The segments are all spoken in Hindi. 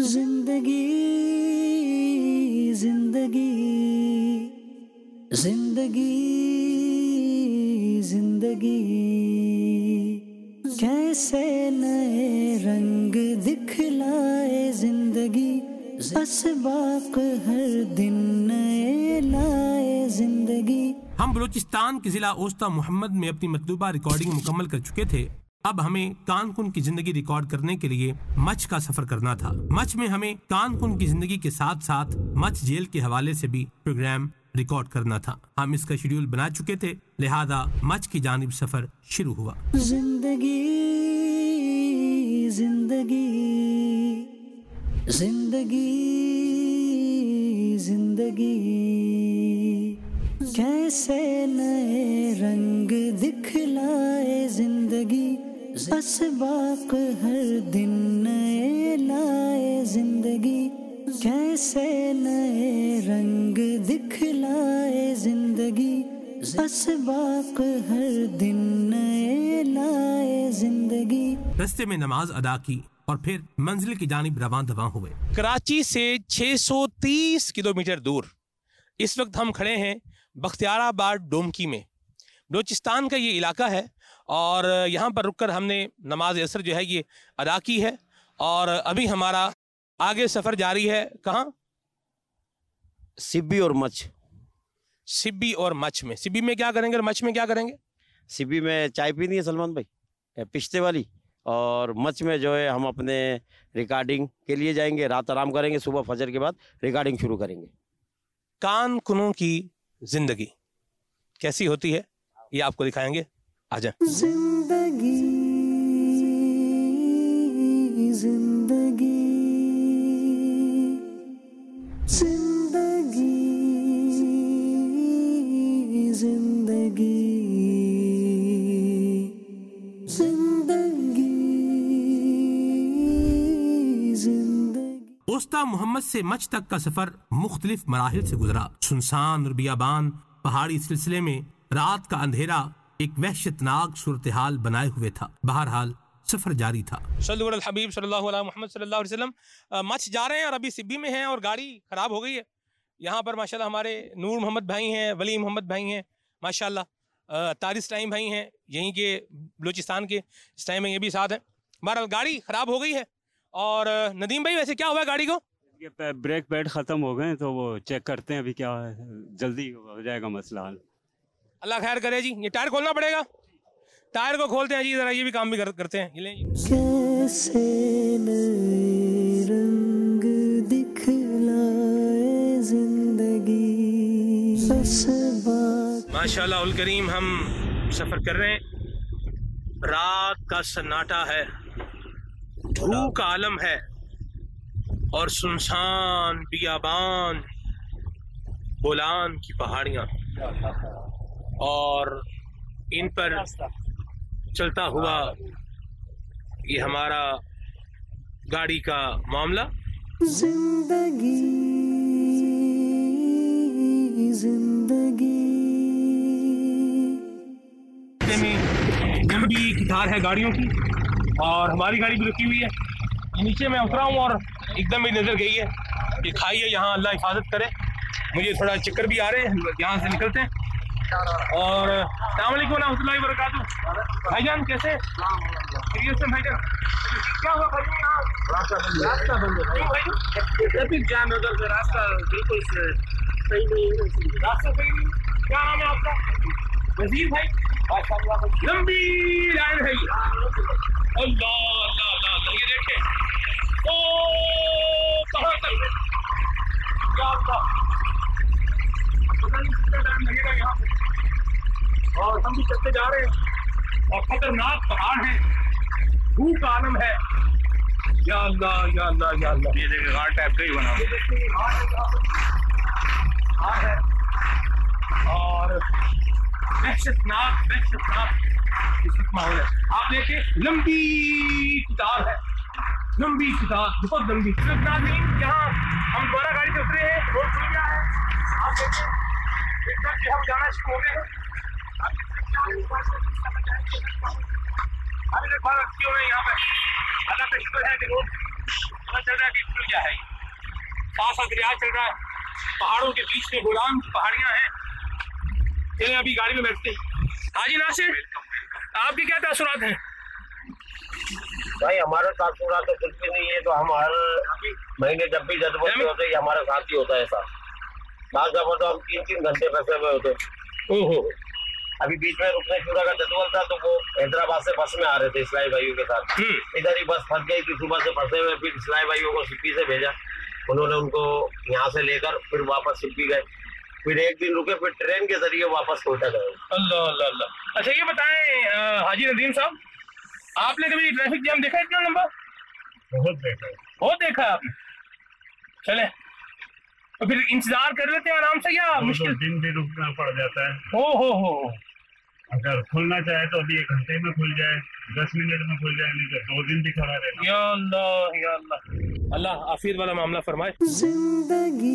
जिंदगी जिंदगी जिंदगी जिंदगी कैसे नए रंग दिखलाए जिंदगी, असबाक हर दिन नए लाए जिंदगी। हम बलूचिस्तान के जिला ओस्ता मोहम्मद में अपनी मतलूबा रिकॉर्डिंग मुकम्मल कर चुके थे। अब हमें कानकुन की जिंदगी रिकॉर्ड करने के लिए मच का सफर करना था। मच में हमें कानकुन की जिंदगी के साथ साथ मच जेल के हवाले से भी प्रोग्राम रिकॉर्ड करना था। हम इसका शेड्यूल बना चुके थे, लिहाजा मच की जानिब सफर शुरू हुआ। जिंदगी जिंदगी जिंदगी जिंदगी कैसे नए रंग दिखलाए जिंदगी, असबाक हर दिन नए लाए जिंदगी। कैसे नए रंग दिखलाए जिंदगी, असबाक हर दिन नए लाए जिंदगी। रास्ते में नमाज अदा की और फिर मंजिल की जानिब रवां दवां हुए। कराची से 630 किलोमीटर दूर इस वक्त हम खड़े हैं बख्तियाराबाद डोमकी में। बलूचिस्तान का ये इलाका है और यहाँ पर रुककर हमने नमाज असर जो है ये अदा की है और अभी हमारा आगे सफ़र जारी है। कहाँ? सिब्बी और मच। सिब्बी और मच में। सिब्बी में क्या करेंगे और मच में क्या करेंगे? सिब्बी में चाय पीनी है सलमान भाई, पिश्ते वाली, और मच में जो है हम अपने रिकॉर्डिंग के लिए जाएंगे। रात आराम करेंगे, सुबह फजर के बाद रिकॉर्डिंग शुरू करेंगे। कानकुनों की जिंदगी कैसी होती है ये आपको दिखाएंगे। आजा। जिंदगी जिंदगी जिंदगी जिंदगी जिंदगी जिंदगी। ओस्ता मोहम्मद से मच तक का सफर मुख्तलिफ मराहिल से गुजरा। सुनसान और बियाबान पहाड़ी सिलसिले में रात का अंधेरा एक वहशतनाक सूरत हाल बनाए हुए था। बहरहाल सफर जारी था। सल्लल्लाहु अलैहि हबीब सल्लल्लाहु अलैहि मुहम्मद सल्लल्लाहु अलैहि वसल्लम। मच जा रहे हैं और अभी सिब्बी में हैं और गाड़ी खराब हो गई है। यहाँ पर माशाल्लाह हमारे नूर मोहम्मद भाई हैं, वली मोहम्मद भाई हैं, माशाल्लाह तारिस टाइम भाई हैं, यहीं के बलूचिस्तान के इस टाइम में ये भी साथ हैं। बहरहाल गाड़ी खराब हो गई है। और नदीम भाई वैसे क्या हुआ गाड़ी को? ब्रेक पैड ख़त्म हो गए तो वो चेक करते हैं, अभी क्या जल्दी हो जाएगा मसला। अल्लाह खैर करे जी। ये टायर खोलना पड़ेगा। टायर को खोलते हैं जी, जरा ये भी काम भी करते हैं। ये लें जी। कैसे नए रंग दिखलाए जिंदगी, माशाल्लाह उल करीम हम सफर कर रहे हैं। रात का सन्नाटा है, धूप का आलम है और सुनसान बियाबान, बोलान की पहाड़ियाँ और इन पर चलता हुआ ये हमारा गाड़ी का मामला। जिंदगी जिंदगी लंबी कतार है गाड़ियों की और हमारी गाड़ी भी रुकी हुई है। नीचे मैं उतरा हूँ और एकदम ही नजर गई है कि खाई है, यहाँ अल्लाह हिफाजत करे। मुझे थोड़ा चक्कर भी आ रहे हैं, यहाँ से निकलते हैं। और अस्सलाम वालेकुम रहमतुल्लाहि व बरकातुहू। भाईजान कैसे? भाईजान क्या हुआ भाई? रास्ता बंद है। ट्रैफिक जाम है उधर से, रास्ता बिल्कुल सही नहीं है। रास्ता सही नहीं। क्या नाम है आपका? वजीर भाई। लंबी लाइन है। अल्लाह अल्लाह अल्लाह, ये देखें ओ कहाँ तक क्या पता नहीं कितना टाइम लगेगा यहाँ पे। और हम भी चलते जा रहे हैं और खतरनाक पहाड़ है, धूप का आलम है। या अल्लाह या अल्लाह या अल्लाह। ये देखिए घाट टाइप का ही बना है और वहशतनाक माहौल है। आप देखिए लंबी किताब है, लंबी किताब, बहुत लंबी। यहाँ हम दोबारा गाड़ी से उतरे हैं, रोड खुल गया है। आप देखिए हम जाना शुरू हो गए हैं। अभी तक भारत क्यों है यहाँ पे? अल्लाह का शुक्र है कि रोड पता चल रहा है कि खुल गया है। साथ साथ दरिया चल रहा है, पहाड़ों के बीच में गोलान की पहाड़ियां हैं। चलिए अभी गाड़ी में बैठते हैं। हाजी नासिर, आपके क्या तासुरात हैं? भाई हमारा तासुरात तो कुछ भी नहीं है, तो हम हर महीने जब भी जज्बत होते हैं हमारा साथ ही होता है। साथ जब तो हम 3-3 घंटे फंसे हुए होते। ओहो, अभी बीच में रुकने शुरू का जज्बल था, तो वो हैदराबाद से बस में आ रहे थे इस्लाही भाइयों के साथ। इधर ही बस फंस गई थी, सुबह से फंसे हुए। फिर इस्लाही भाइयों को सिप्पी से भेजा, उन्होंने उनको यहाँ से लेकर फिर वापस सिप्पी गए। फिर एक दिन रुके, फिर ट्रेन के जरिए वापस कोयटा गए। अल्लाह अल्लाह अल्लाह। अच्छा ये बताएं हाजी नदीम साहब, आपने कभी ट्रैफिक जाम देखा है इतना लंबा? बहुत देखा है। बहुत देखा है आपने? चले तो फिर इंतजार कर लेते हैं आराम से, या मुश्किल? दिन भी रुकना पड़ जाता है। हो अगर खुलना चाहे तो अभी 1 घंटे में खुल जाए, 10 मिनट में खुल जाए, नहीं तो 2 दिन भी खड़ा रहना। या अल्लाह या अल्लाह, अल्लाह आफियत वाला मामला फरमाए। जिंदगी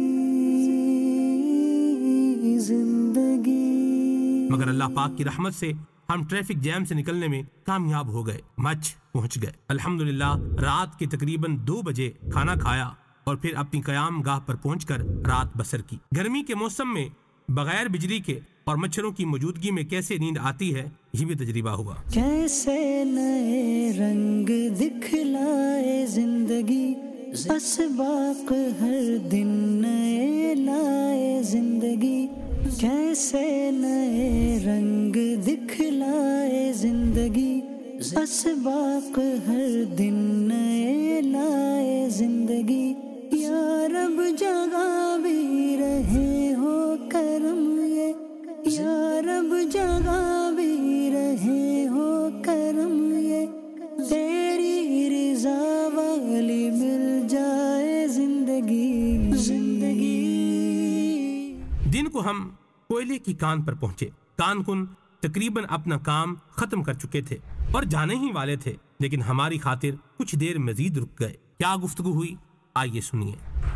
जिंदगी मगर अल्लाह पाक की रहमत से हम ट्रैफिक जैम से निकलने में कामयाब हो गए, मच पहुंच गए। अल्हम्दुलिल्लाह रात के तकरीबन 2 बजे खाना खाया और फिर अपनी कयाम गाह पर पहुंचकर रात बसर की। गर्मी के मौसम में बगैर बिजली के और मच्छरों की मौजूदगी में कैसे नींद आती है, ये भी तजर्बा हुआ। कैसे नए रंग दिखलाए जिंदगी, असबाक हर दिन नए लाए जिंदगी। कैसे नए रंग दिखलाए जिंदगी, असबाक हर दिन नए लाए जिंदगी। या रब जगा भी रहे हो करम ये, या रब जगा भी रहे हो करम ये। तेरी रिजा वाली मिल जाए जिंदगी जिंदगी। दिन को हम कोयले की कान पर पहुंचे। कानकुन तकरीबन अपना काम खत्म कर चुके थे और जाने ही वाले थे, लेकिन हमारी खातिर कुछ देर मजीद रुक गए। क्या गुफ्तगू हुई, आइए सुनिए।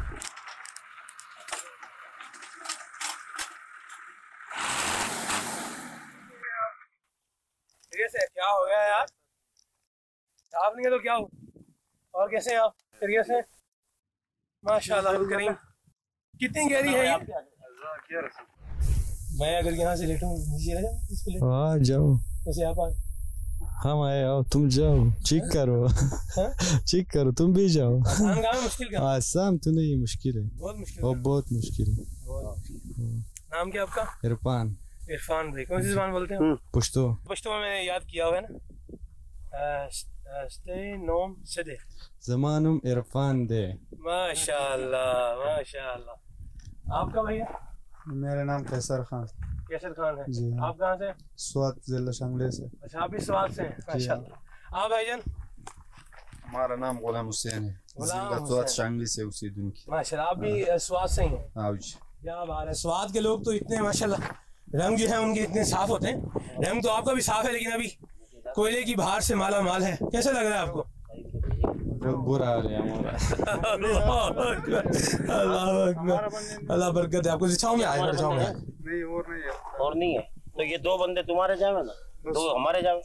कैसे, क्या हो गया यार? आप नहीं है तो क्या हो? और कैसे हैं आप? खैरियत से? माशाल्लाह करीम। कितनी गहरी है ये? मैं अगर यहाँ से लेटूं नीचे रह जाऊं इस पे लेटूं? आ जाओ। कैसे आप आए? हम आए, आओ तुम जाओ, चेक करो। चेक करो, तुम भी जाओ। आसान काम है, मुश्किल काम? आसान तो नहीं, मुश्किल है, बहुत मुश्किल। और बहुत मुश्किल है। नाम क्या आपका? इरफान। इरफान भाई, कौन सी जुबान बोलते हैं? पुश्तो। पश्तो में मैंने याद किया हुआ है ना। नोम सदे जमानुम इरफान दे। माशाल्लाह माशाल्लाह। आपका भैया? मेरा नाम कैसर खान। कैसर खान है जी। आप कहाँ से? स्वात जिला शांगले से। अच्छा, आप भी स्वाद से हैं? माशाल्लाह। आप भाईजान? हमारा नाम गुलाम हुसैन है, जिला स्वात शांगली से, उसी दिन की। माशाल्लाह, आप भी स्वाद से ही हैं? हाँ जी। क्या बात है, स्वाद के लोग तो इतने माशाल्लाह, रंग जो है उनके इतने साफ होते हैं। रंग तो आपका भी साफ है, लेकिन अभी कोयले की बहार से माला माल है। कैसा लग रहा है आपको? बहुत बुरा हाल है हमारा। अल्लाह बरकत है आपको। छाँव में आए, छाँव में आए। नहीं और नहीं है, और नहीं है तो ये 2 बंदे तुम्हारे जावे ना, 2 हमारे जावे।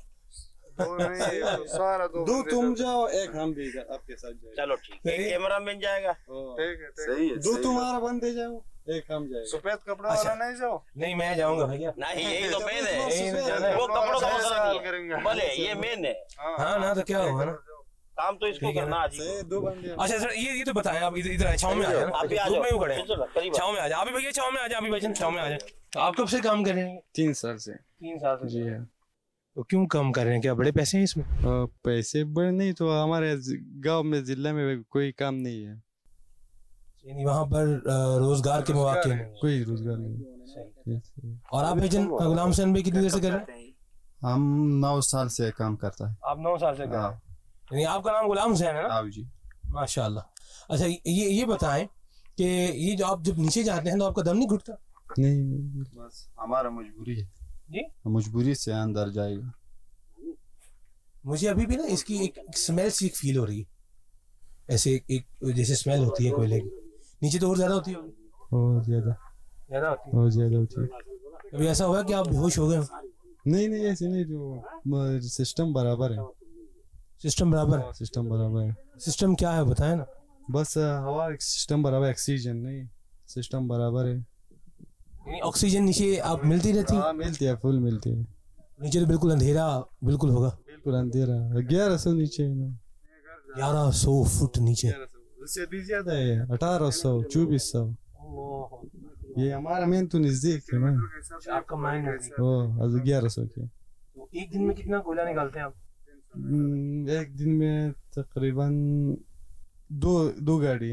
सारा दो तुम जाओ, एक हम भी आपके साथ जाए। चलो ठीक है, एक कैमरा मिल जाएगा। ठीक है, सही है। 2 तुम्हारा बंदे जाओ, एक हम जाए। सफेद कपड़ा वाला नहीं जाओ। नहीं, मैं जाऊंगा भैया। नहीं, यही तो मेन है, यही तो जाना है। वो कपड़ों का मसला नहीं है। करेंगे। भले ये मेन है, हाँ ना, तो क्या होगा ना, काम तो इसको करना आज ही। 2 बंदे। अच्छा सर, ये तो बताएं आप। इधर आए, छाँव में आ जाए। आप भी आ धूप जाओ, में क्यों खड़े हैं? करीब छाँव में आ जाए। आप भी भैया छाँव में आ जाए। अभी भाईजान छाँव में आ जाए। तो आप कब से काम कर रहे हैं? 3 साल से। 3 साल से। जी हाँ। तो क्यों काम कर रहे हैं? क्या बड़े पैसे हैं इसमें? पैसे बड़े नहीं, तो हमारे गांव में, जिला में कोई काम नहीं है, यानी वहाँ पर रोजगार के मौके नहीं। कोई रोजगार नहीं। और आप भाईजान गुलाम हुसैन भाई कितनी देर से कर रहे हैं? हम 9 साल से काम करता है। आप 9 साल से कर रहे हैं। यानी आपका नाम गुलाम हुसैन है ना? हाँ जी। माशाल्लाह। अच्छा, ये बताएं कि ये जो आप जब नीचे जाते हैं तो आपका दम नहीं घुटता? नहीं, बस हमारा मजबूरी है जी, मजबूरी से अंदर जाएगा। मुझे अभी भी ना इसकी एक स्मेल सी फील हो रही है, ऐसे एक जैसे स्मेल होती है कोयले की। नीचे तो और ज्यादा होती है? और ज्यादा होती है। और ज्यादा होती है। अभी ऐसा हुआ कि आप बेहोश हो गए? नहीं, ऐसे नहीं, जो सिस्टम बराबर है। सिस्टम बराबर है? सिस्टम बराबर है। सिस्टम क्या है बताएं ना। बस हवा सिस्टम बराबर, ऑक्सीजन नहीं, सिस्टम बराबर है। ऑक्सीजन नीचे आप मिलती रहती है? हाँ मिलती है, फुल मिलती है। नीचे तो बिल्कुल अंधेरा बिल्कुल होगा? बिल्कुल अंधेरा। 1100 नीचे है ना। 1100 फुट नीचे? उससे भी ज्यादा है, 1800 2400। ये हमारा मेन तो नजदीक है ना। आपका माइंड 1100 के। तो एक दिन में कितना कोयला निकालते हैं आप? एक दिन में तकरीबन दो गाड़ी।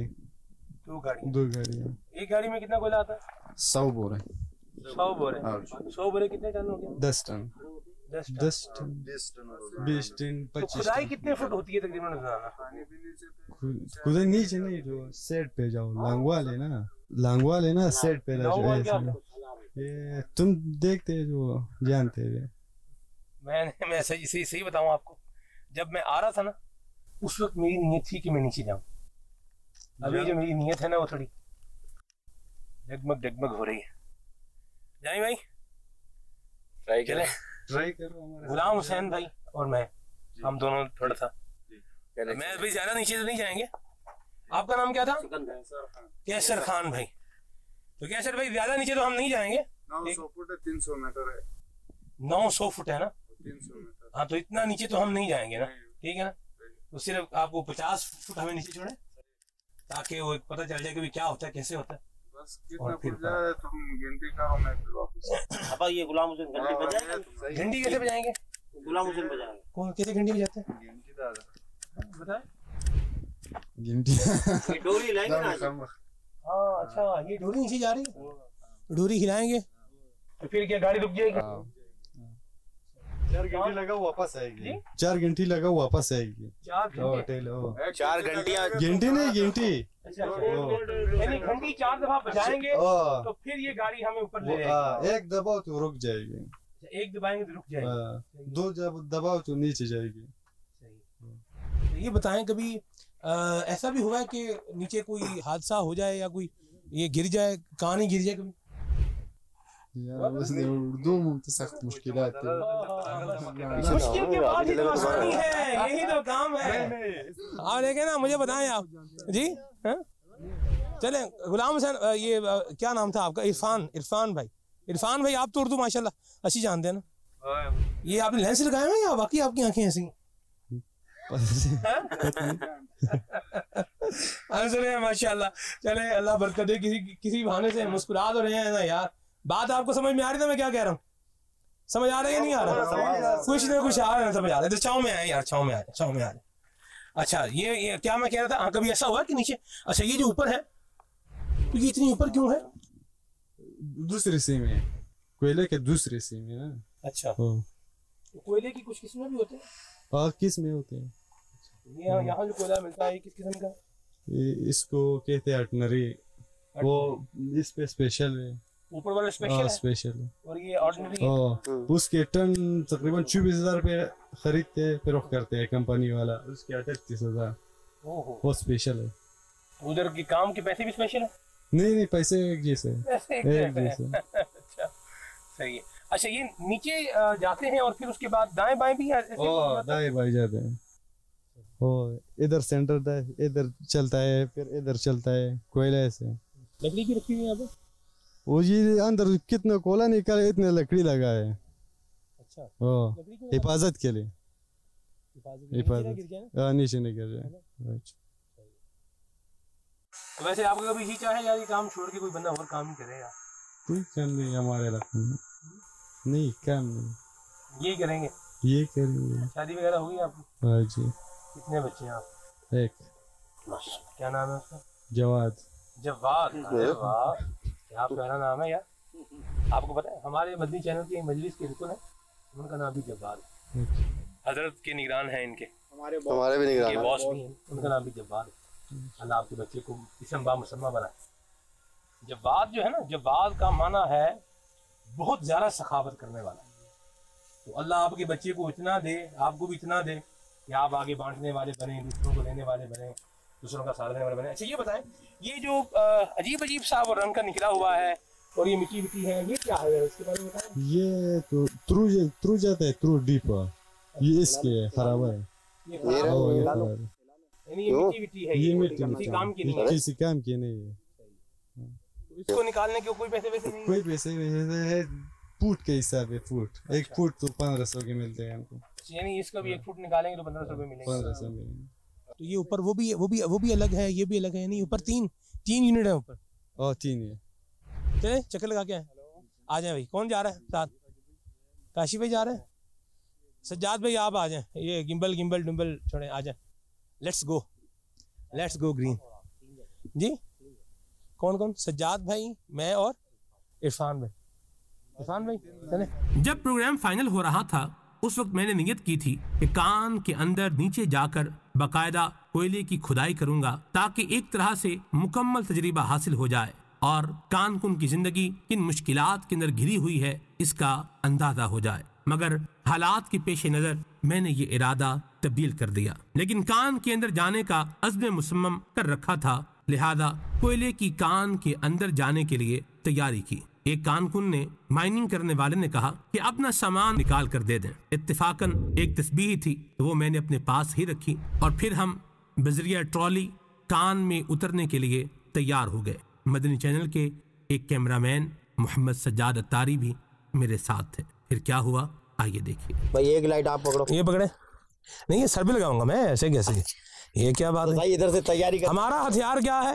एक गाड़ी में कितना कोयला आता है? 100 बोरे। 100 बोरे? 100 बोरे कितने टन हो गया? 10 टन। 10 ton 20 ton 25। खुदाई कितने फुट होती है तकरीबन? खुदाई नीचे नहीं, जो सेट पे जाओ, लांगवाल है ना, सेट पे जाओ। ये तुम देखते जो जानते हैं। मैं सही बताऊं आपको, जब मैं आ रहा था ना उस वक्त मेरी नीयत थी कि मैं नीचे जाऊं। अभी जो मेरी नीयत है ना वो थोड़ी डगमग हो रही है। जानी भाई ट्राई करो। गुलाम हुसैन भाई और मैं, हम दोनों थोड़ा सा, मैं भाई ज्यादा नीचे तो नहीं जाएंगे। आपका नाम क्या था? कैसर खान भाई। तो कैसर भाई ज्यादा नीचे तो हम नहीं जाएंगे। 900 फुट है, 300 मीटर है। 900 फुट है ना? 300 मीटर। हाँ तो इतना नीचे तो हम नहीं जाएंगे ना, ठीक है ना। तो सिर्फ आपको 50 फुट हमें नीचे छोड़े ताकि वो पता चल जाए कि क्या होता है, कैसे होता है। बस कितना फुट जाए तुम गिनती करो, मैं फिर वापस। अब ये गुलाम हुसैन घंटी बजाएंगे। घंटी कैसे बजाएंगे? गुलाम हुसैन बजाएंगे। कौन कैसे घंटी बजाते हैं? गिनती दादा बताए। ये डोरी लाएंगे ना। हाँ अच्छा, ये डोरी नीचे जा रही है, डोरी हिलाएंगे तो फिर क्या गाड़ी रुक जाएगी? 4 घंटे लगा वापस आएगी। 4 घंटे लगा वापस आएगी। 4 घंटियां। घंटी नहीं, घंटी। यानी घंटी 4 दफा बजाएंगे तो फिर ये गाड़ी हमें ऊपर ले जाएगी। एक दबाओ तो रुक जाएगी, एक दबाएंगे तो रुक जाएगी, 2 जब दबाओ तो नीचे जाएगी। तो ये बताएं कभी ऐसा भी हुआ है कि नीचे कोई हादसा हो जाए या कोई ये गिर जाए, कहानी गिर जाए कभी? यार बस उर्दू में तो सख्त मुश्किलात है। मुश्किल के बाद ही तो आसानी है, यही तो काम है। हाँ देखे ना, मुझे बताएं आप जी। चले गुलाम हुसैन, ये क्या नाम था आपका? इरफान भाई। इरफान भाई, आप तो उर्दू माशाल्लाह अच्छी जानते हैं ना। ये आपने लेंस लगाए हैं या बाकी आपकी आंखें ऐसी? माशाल्लाह। चले अल्लाह बरकत दे, किसी बहाने से मुस्कुरा तो रहे हैं ना यार। बात आपको समझ में आ रही था मैं क्या कह रहा हूँ? समझ आ रहा है या नहीं आ रहा? कुछ ना कुछ आ रहा है, समझ आ रहा है। तो छाँव में आए यार, छाँव में आ रहे। अच्छा ये क्या मैं कह रहा था, हाँ कभी ऐसा हुआ कि नीचे, अच्छा ये जो ऊपर है तो ये इतनी ऊपर क्यों है? दूसरे सीम है, कोयले के दूसरे सीम है। अच्छा कोयले की कुछ किस्में भी होते हैं? हाँ किस्में होते हैं। ये यहाँ जो कोयला मिलता है किस किस्म का? इसको कहते हैं अटनरी। वो इस पे स्पेशल है, ऊपर वाला स्पेशल है। स्पेशल है। और ये ऑर्डिनरी है। उसके टन तकरीबन 24,000 रुपए खरीदते हैं, फिर करते हैं कंपनी वाला, उसके 38,000। वो स्पेशल है। उधर के काम के पैसे भी स्पेशल है? नहीं पैसे एक जैसे। अच्छा सही है। अच्छा ये नीचे जाते हैं और फिर उसके बाद दाएं बाएं भी दाएं बाएं जाते हैं। इधर सेंटर इधर चलता है, फिर इधर चलता है कोयला से। लकड़ी की रखी हुई है यहाँ पे? वो ये अंदर कितना कोयला निकाले, इतने लकड़ी लगा है। अच्छा हिफाजत के लिए। हिफाजत नीचे नहीं गिर जाए। तो वैसे आपको कभी ये चाहे यार ये काम छोड़ के कोई बंदा और काम ही करे यार? कोई काम नहीं हमारे इलाके में, नहीं काम नहीं। ये करेंगे? ये करेंगे। शादी वगैरह होगी आपकी? हाँ जी। कितने बच्चे हैं आप? एक। क्या नाम है उसका? जवाद। वाह क्या प्यारा नाम है यार। आपको पता है हमारे मदनी चैनल की मजलिस के रुकन है, उनका नाम भी जवाद है। हजरत के निगरान है इनके, हमारे भी निगरान है, बॉस भी हैं, उनका नाम भी जवाद है। अल्लाह आपके बच्चे को इसम बा मुसम्मा बनाए। जवाद जो है ना, जवाद का माना है बहुत ज़्यादा सखावत करने वाला। तो अल्लाह आपके बच्चे को इतना दे, आपको भी इतना दे कि आप आगे बांटने वाले बने, दूसरों को देने वाले बने, दूसरों का साथ देने वाले बने। अच्छा ये बताएं, ये जो अजीब अजीब सा वो रंग का निकला हुआ है और ये मिट्टी है, ये क्या है इसके बारे में बताएं। ये तो थ्रू जाता है, थ्रू डीप। ये इसके खराब है। ये मिट्टी काम की नहीं है। किसी काम की नहीं है। इसको निकालने के कोई पैसे वैसे नहीं? कोई पैसे है, फुट के हिसाब है। फुट 1 फुट तो 1500 के मिलते हैं हमको। यानी इसका भी 1 फुट निकालेंगे तो 1500 रुपए मिलेंगे। 1500 मिलेंगे। तो ये ऊपर वो भी अलग है, ये भी अलग है। नहीं ऊपर तीन यूनिट है ऊपर। और 3 है। चले चक्कर लगा के आ जाए भाई। कौन जा रहा है साथ? काशी भाई जा रहे हैं। सज्जाद भाई आप आ जाए। ये गिम्बल डुम्बल छोड़े, आ जाए। लेट्स गो ग्रीन जी। कौन? सज्जाद भाई, मैं और इरफान भाई चले। जब प्रोग्राम फाइनल हो रहा था उस वक्त मैंने नियत की थी कि कान के अंदर नीचे जाकर बाकायदा कोयले की खुदाई करूंगा ताकि एक तरह से मुकम्मल तजरीबा हासिल हो जाए और कानकुन की जिंदगी किन मुश्किलात के अंदर घिरी हुई है इसका अंदाजा हो जाए। मगर हालात के पेश नजर मैंने ये इरादा तब्दील कर दिया। लेकिन कान के अंदर जाने का अज़्म मुसम्मम कर रखा था, लिहाजा कोयले की कान के अंदर जाने के लिए तैयारी की। एक कानकुन ने माइनिंग करने वाले ने कहा कि अपना सामान निकाल कर दे दें। इत्तेफाकन एक तस्बीह थी तो वो मैंने अपने पास ही रखी और फिर हम बजरिया ट्रॉली कान में उतरने के लिए तैयार हो गए। मदनी चैनल के एक कैमरामैन मोहम्मद सज्जाद अत्तारी भी मेरे साथ थे। फिर क्या हुआ आइए देखिए। भाई एक लाइट आप पकड़ो। ये पकड़े नहीं, ये सर पे लगाऊंगा मैं, ऐसे कैसे? ये क्या बात है? इधर से तैयारी कर। हमारा हथियार क्या है?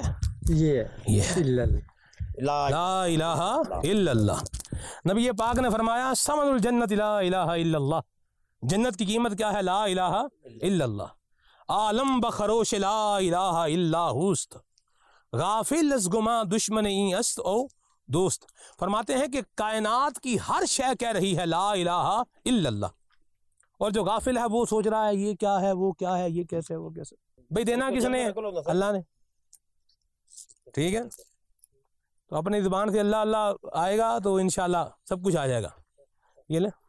ये ला इलाहा इल्लल्लाह। नबी पाक ने फरमाया समनुल जन्नत ला इलाहा इल्लल्लाह। जन्नत की कीमत क्या है? ला इलाहा इल्लल्लाह। आलम बखरोश ला इलाहा इल्लाहुस्त। गाफिल अस गुमा दुश्मन ई अस्त ओ दोस्त। फरमाते हैं कि कायनात की हर शय कह रही है ला इलाहा इल्लल्लाह, और जो गाफिल है वो सोच रहा है ये क्या है, वो क्या है, ये कैसे, वो कैसे। भाई देना किसने? अल्लाह ने। ठीक है, तो अपनी जुबान से अल्लाह अल्लाह आएगा तो इंशाल्लाह सब कुछ आ जाएगा। ये ले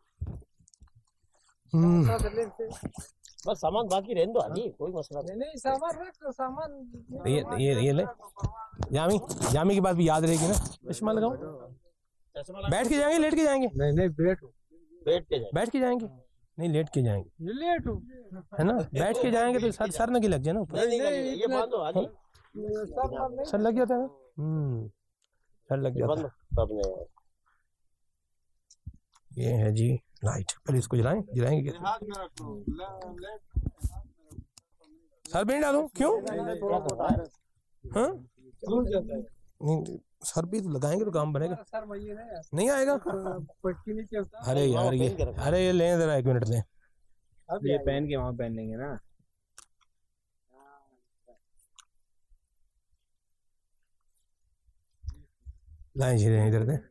बस सामान बाकी रहने दो हाजी, कोई मसला नहीं। सामान रख तो सामान ये ले। जामी की बात भी याद रहेगी ना। चश्मा लगाओ। बैठ के जाएंगे लेट के जाएंगे? नहीं बैठ के जाएंगे। नहीं लेट के जाएंगे। लेट है ना? बैठ के जाएंगे तो सर न की लग जाए ना ऊपर। ये बात तो हाजी सर लग जाता है ना। सर लग जाता है। ये है जी लाइट। पहले इसको जलाएंगे सर पे डालूं? क्यों? हाँ? नहीं सर भी तो लगाएंगे तो काम बनेगा। नहीं आएगा? अरे यार ये लें जरा 1 मिनट लें। अब ये पहन के वहाँ पहनेंगे ना। लाइन झिरे इधर दे।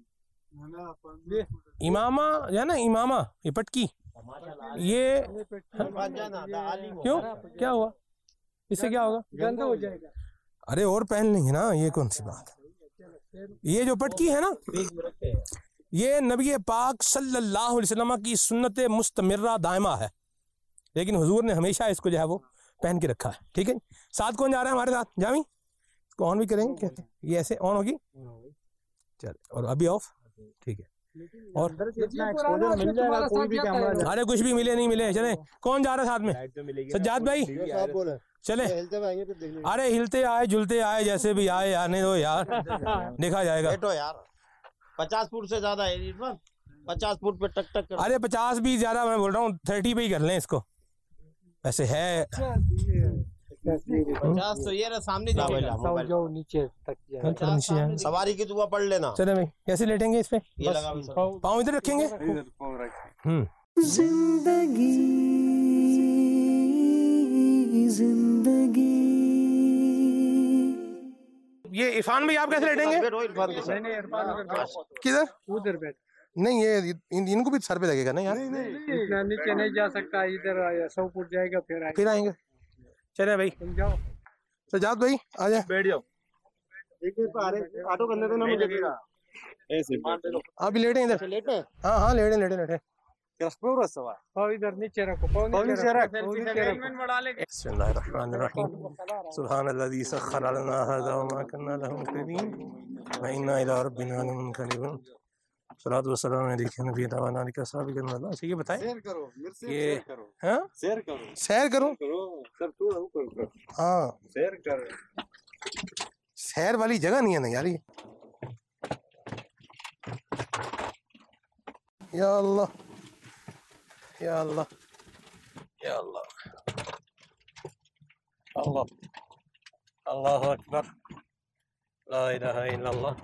इमामा है ना, इमामा ये पटकी, ये क्यों? क्या हुआ इससे? क्या होगा? गंदा हो जाएगा। अरे और पहन लेंगे ना, ये कौन सी बात है? ये जो पटकी है ना, ये नबी पाक सल्लल्लाहु अलैहि वसल्लम की सुन्नत मुस्तमिर्रा दायमा है, लेकिन हुजूर ने हमेशा इसको जो है वो पहन के रखा है। ठीक है, साथ कौन जा रहा है हमारे साथ? जामी, इसको ऑन भी करेंगे क्या? ये ऐसे ऑन होगी। चल, और अभी ऑफ। ठीक है, और मिल जाएगा कोई भी कैमरा। अरे कुछ भी मिले नहीं मिले, चले। कौन जा रहा है साथ में? सज्जाद भाई चले। अरे हिलते आए झुलते आए, जैसे भी आए आने दो यार, देखा जाएगा। बैठो यार, 50 फुट से ज्यादा है 50 फुट पे टक टक कर। अरे 50 भी ज्यादा, मैं बोल रहा हूँ 30 पे ही कर लें इसको। ऐसे है 50 तो ये सामने जाओ नीचे तक। सवारी की दुआ पढ़ लेना। चले भाई, कैसे लेटेंगे इस पे? पाँव इधर रखेंगे। जिंदगी ये इरफान भाई आप कैसे लेटेंगे? किधर? उधर बैठ। नहीं ये इनको भी सर पे लगेगा ना यार। इतना नीचे नहीं जा सकता, इधर 100 फुट जाएगा फिर आएंगे। चले भाई, तुम जाओ। सज्जाद भाई आ जाए, बैठ जाओ। ऑटो करने तो ना मिलेगा। अभी लेटे इधर। हाँ लेटे। पाँव इधर नीचे रखो, पाँव नीचे रखो। बिस्मिल्लाहिर्रहमानिर्रहीम। सुब्हानल्लज़ी सख्खर लना हाज़ा व मा कुन्ना लहू मुक़रिनीन व इन्ना इला रब्बिना लमुनक़लिबून। सलात व सलाम अलैका नबी तवाना अलैका साहब करना। अच्छा ये बताएं, शेयर करो मेरे से, ये शेयर करो, हाँ शेयर करो, सैर करूं? सब थोड़ा ऊपर करो, हाँ शेयर करो। सैर वाली जगह नहीं है ना यार ये। या अल्लाह या अल्लाह या अल्लाह, अल्लाह अल्लाहु अकबर, ला इलाहा इल्लल्लाह।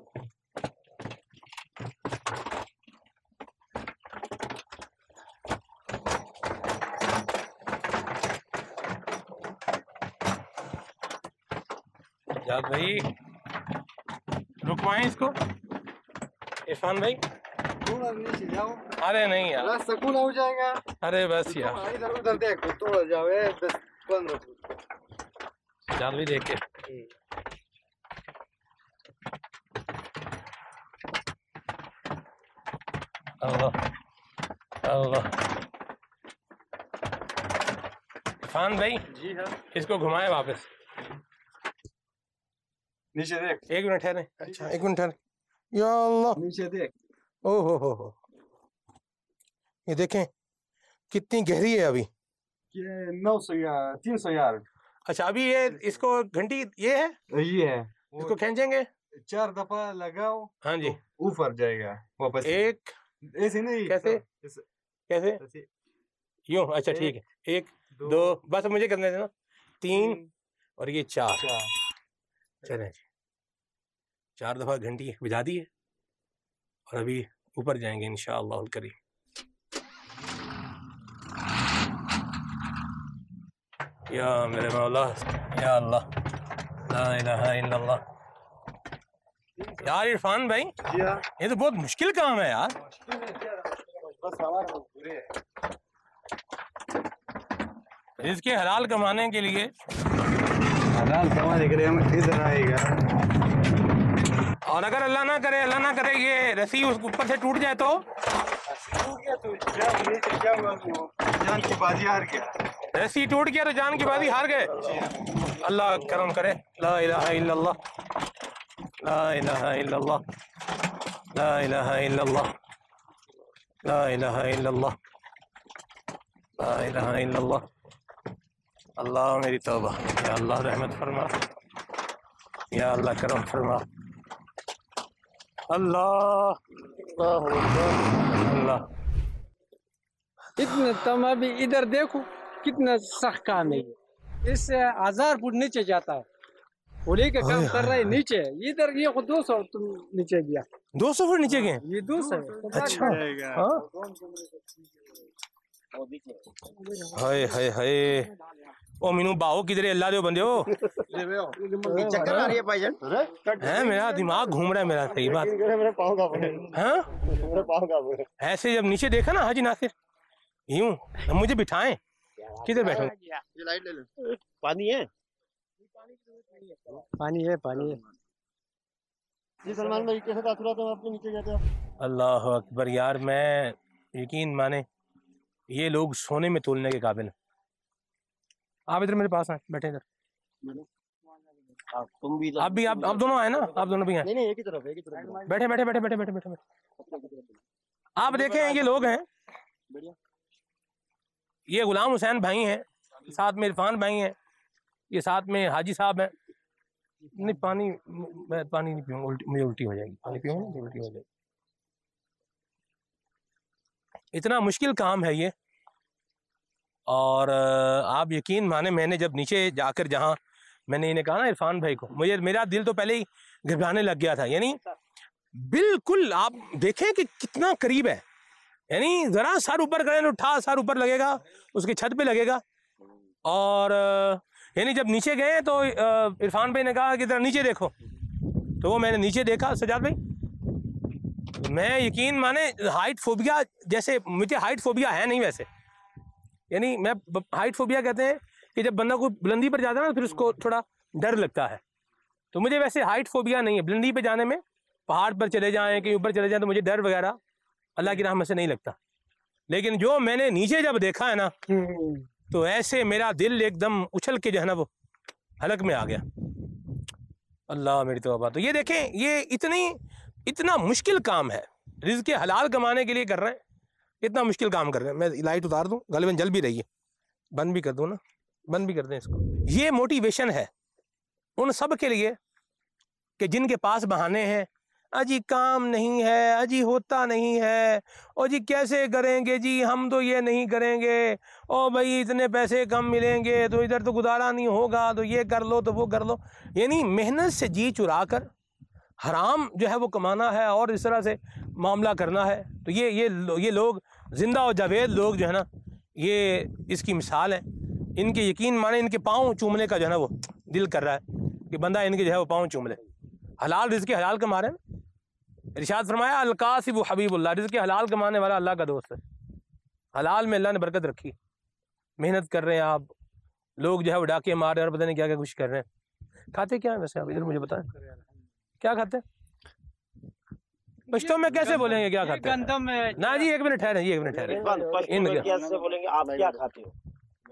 जाद भाई रुकवाएं इसको, इरफान भाई थोड़ा नीचे जाओ। अरे नहीं यार, रास्ता खुला हो जाएगा। अरे बस यार, इधर उधर देखो, थोड़ा जाओ 10-15 फुट। जान भी देख के अल्लाह अल्लाह। इरफान भाई जी हाँ, इसको घुमाए वापस। नीचे देख। एक मिनट ठहरे, अच्छा एक मिनट ठहरे। या अल्लाह, नीचे देख। ओ हो, ये देखें कितनी गहरी है अभी। ये 900 या 300 यार्ड। अच्छा अभी ये इसको घंटी ये है, ये है, इसको खींचेंगे 4 दफा लगाओ। हाँ जी, तो ऊपर जाएगा वापस। एक ऐसे नहीं, कैसे कैसे ऐसे यूं, अच्छा ठीक है, 1 2 बस मुझे करने देना, 3 और ये 4। चलें जी, 4 दफा घंटी बजा दी है और अभी ऊपर जाएंगे इंशाअल्लाह करीम। या मेरे मौला या अल्लाह, ला इलाहा इल्लल्लाह। यार इरफान भाई ये तो बहुत मुश्किल काम है यार। इसके हलाल कमाने के लिए, हलाल कमाने के लिए हम इधर आएगा। और अगर अल्लाह ना करे ये रस्सी उस ऊपर से टूट जाए तो जान की बाजी हार गया। रस्सी टूट गया तो जान की बाजी हार गए। अल्लाह करम करे। ला इलाहा इल्लल्लाह, ला इलाहा इल्लल्लाह, ला इलाहा इल्लल्लाह, ला इलाहा इल्लल्लाह, ला इलाहा इल्लल्लाह। अल्लाह मेरी तौबा, या अल्लाह रहमत फरमा, या अल्लाह करम फरमा। अल्लाह अल्लाह। इतना तुम अभी इधर देखो कितना सख्त काम है। इससे 1000 फुट नीचे जाता है, होली का काम कर रहा है नीचे। इधर ये 200 तुम नीचे गया, 200 फुट नीचे गए। ये 200 है। अच्छा हाँ, हाय हाय हाय। ओ मीनू बाहो किधर है, अल्लाह दे बंदे हो। चक्कर आ रही है भाईजान। है मेरा दिमाग घूम रहा है मेरा, सही बात। मेरे पाँव का हाँ मेरे पाँव का ऐसे जब नीचे देखा ना हाजी नासिर, यूं मुझे बिठाएं, किधर बैठो। ये लाइट ले लो। पानी है, पानी है, पानी है। जी सलमान भाई कैसे तासुरात हैं आपके नीचे जाते हो? अल्लाह अकबर यार, मैं यकीन माने ये लोग सोने में तोलने के काबिल हैं। आप इधर मेरे पास आए, बैठे इधर। तुम भी आप भी, आप दोनों आए ना, आप दोनों भी हैं। नहीं एक ही तरफ, एक ही तरफ बैठे बैठे बैठे बैठे बैठे बैठे बैठे। आप देखें ये लोग हैं, ये गुलाम हुसैन भाई हैं, साथ में इरफान भाई हैं, ये साथ में हाजी साहब हैं। नहीं पानी, मैं पानी नहीं पीऊँगा, मुझे उल्टी हो जाएगी। पानी पीऊँगा ना उल्टी हो जाएगी। इतना मुश्किल काम है ये। और आप यकीन माने, मैंने जब नीचे जाकर, जहाँ मैंने इन्हें कहा ना इरफान भाई को, मुझे मेरा दिल तो पहले ही घबराने लग गया था। यानी बिल्कुल आप देखें कि कितना करीब है, यानी ज़रा सर ऊपर करें तो उठा सर ऊपर लगेगा, उसकी छत पे लगेगा। और यानी जब नीचे गए तो इरफान भाई ने कहा कि ज़रा नीचे देखो, तो वो मैंने नीचे देखा। सजाद भाई मैं यकीन माने हाइट फोबिया, जैसे मुझे हाइट फोबिया है नहीं वैसे, यानी मैं हाइट फोबिया कहते हैं कि जब बंदा कोई बुलंदी पर जाता है ना फिर उसको थोड़ा डर लगता है। तो मुझे वैसे हाइट फोबिया नहीं है, बुलंदी पे जाने में, पहाड़ पर चले जाएं कहीं ऊपर चले जाएं तो मुझे डर वगैरह अल्लाह की रहमत से नहीं लगता। लेकिन जो मैंने नीचे जब देखा है ना, तो ऐसे मेरा दिल एकदम उछल के जो है ना वो हलक में आ गया। अल्लाह मेरी तौबा। तो ये देखें, ये इतना मुश्किल काम है, रिज़्क़ के हलाल कमाने के लिए कर रहे हैं, इतना मुश्किल काम कर रहे हैं। मैं लाइट उतार दूं, गलबन जल भी रही है, बंद भी कर दूं ना, बंद भी कर दें इसको। ये मोटिवेशन है उन सब के लिए कि जिनके पास बहाने हैं, अजी काम नहीं है, अजी होता नहीं है, और जी कैसे करेंगे जी, हम तो ये नहीं करेंगे, ओ भाई इतने पैसे कम मिलेंगे तो इधर तो गुजारा नहीं होगा, तो ये कर लो तो वो कर लो। यानी मेहनत से जी चुरा कर हराम जो है वो कमाना है और इस तरह से मामला करना है। तो ये लोग जिंदा और जावेद लोग जो है ना, ये इसकी मिसाल है। इनके यकीन माने इनके पाँव चूमने का जो है ना वो दिल कर रहा है कि बंदा इनके जो है वो पाँव चूम ले। हलाल रिज़्क़ हलाल कमा रहे हैं। इरशाद फरमाया अल-कासिबु हबीबुल्लाह, रिज़्क़ हलाल कमाने वाला अल्लाह का दोस्त है। हलाल में अल्लाह ने बरकत रखी। मेहनत कर रहे हैं आप, लोग जो है वो डाके मार रहे हैं और पता नहीं क्या क्या कुछ कर रहे हैं। खाते क्या है वैसे आप इधर मुझे बताएं, क्या खाते हैं? पश्तो में कैसे बोलेंगे क्या खाते हैं? ना जी एक मिनट ठहरे, एक मिनट ठहरे, बोलेंगे आप क्या खाते हो?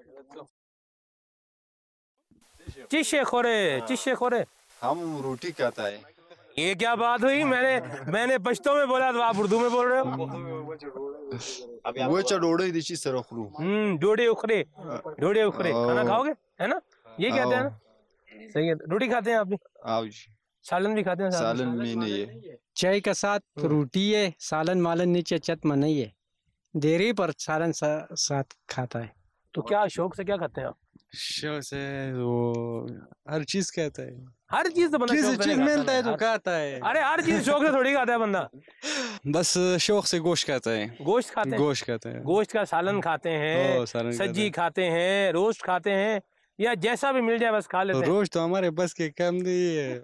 चिशे खोरे हम रोटी खाता है। ये क्या बात हुई? मैंने पश्तो में बोला तो आप उर्दू में बोल रहे हो। वो चढ़ोड़े दिशी सरखरू। डोडे उखरे खाना खाओगे है ना, ये कहते हैं ना। सही है, रोटी खाते हैं आप भी? सालन भी खाते हैं? सालन में नहीं है, चाय के साथ रोटी है, सालन मालन नीचे छत में नहीं है, देरी पर सालन साथ खाता है। तो क्या शौक से क्या खाते हैं आप? शौक से वो हर चीज कहता है, हर चीज तो बंदा शौक से मिलता है तो खाता है। अरे हर चीज शौक से थोड़ी खाता है बंदा, बस शौक से गोश्त खाता है। गोश्त खाते हैं, गोश्त का सालन खाते हैं, सब्जी खाते हैं, रोस्ट खाते हैं, या जैसा भी मिल जाए बस खा लेते हैं। रोस्ट तो हमारे बस के कम नहीं है।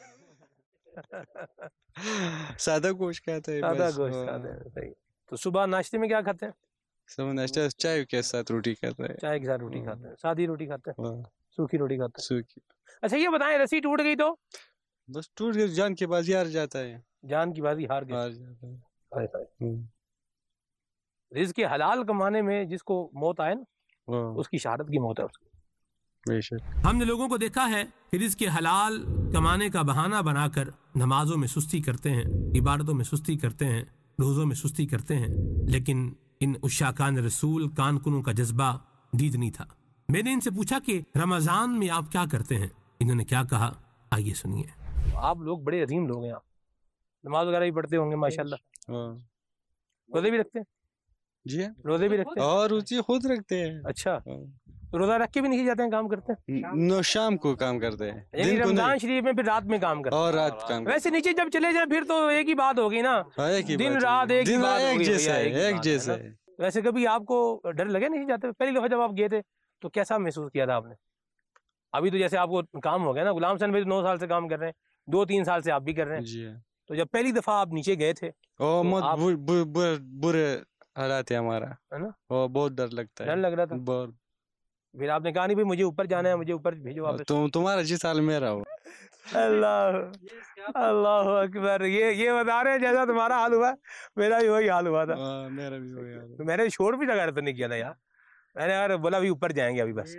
सादा गोश्त खाते हैं, सादा गोश्त खाते हैं। सही। तो सुबह नाश्ते में क्या खाते हैं? सुबह नाश्ता चाय के साथ रोटी खाता है। चाय के साथ रोटी खाते हैं, सादी रोटी खाते हैं, सूखी रोटी खाते हैं। सूखी। अच्छा ये बताएं, रस्सी टूट गई तो? बस टूट गई, जान की बाजी हार जाता है। जान की बाजी हार जाता है। रिज़्क़ हलाल कमाने में जिसको मौत आए ना, उसकी शहादत की मौत है उसकी। हमने लोगों को देखा है कि रिज़्क़ हलाल कमाने का बहाना बनाकर नमाजों में सुस्ती करते हैं, इबादतों में सुस्ती करते हैं, रोज़ों में सुस्ती करते हैं, लेकिन इन उशाकान रसूल कानकुनों का जज्बा दीद नहीं था। मैंने इनसे पूछा कि रमज़ान में आप क्या करते हैं? इन्होंने क्या कहा, आइए सुनिए। आप लोग बड़े अजीम लोग हैं, आप नमाज वगैरह भी पढ़ते होंगे माशाल्लाह। रोज़े भी रखते हैं? जी रोज़े भी रखते हैं और रुचि खुद रखते हैं। अच्छा, तो रोज़ा रख के भी नहीं जाते हैं, काम करते हैं? शाम को काम करते हैं, रमजान शरीफ में फिर रात में काम करते हैं। और रात काम। वैसे नीचे जब चले जाए फिर तो एक ही बात होगी ना, दिन रात एक जैसे। वैसे कभी आपको डर लगे नहीं जाते? पहली दफा जब आप गए थे तो कैसा महसूस किया था आपने? अभी तो जैसे आपको काम हो गया ना, गुलाम हसन भाई 9 साल से काम कर रहे हैं, 2-3 साल से आप भी कर रहे हैं। तो जब पहली दफा आप नीचे गए थे, बुरे हालात है हमारा, है ना, बहुत डर लगता है। डर लग रहा था बहुत। फिर आपने कहा नहीं भाई मुझे ऊपर जाना है, मुझे ऊपर भेजो वापस। तुम्हारा जिस हाल मेरा हो। अल्लाह अकबर। ये बता रहे हैं जैसा तुम्हारा हाल हुआ मेरा भी वही हाल हुआ था। मेरा भी वही हाल। तो मैंने शोर भी लगा नहीं किया था यार, मैंने यार बोला भी ऊपर जाएंगे अभी बस।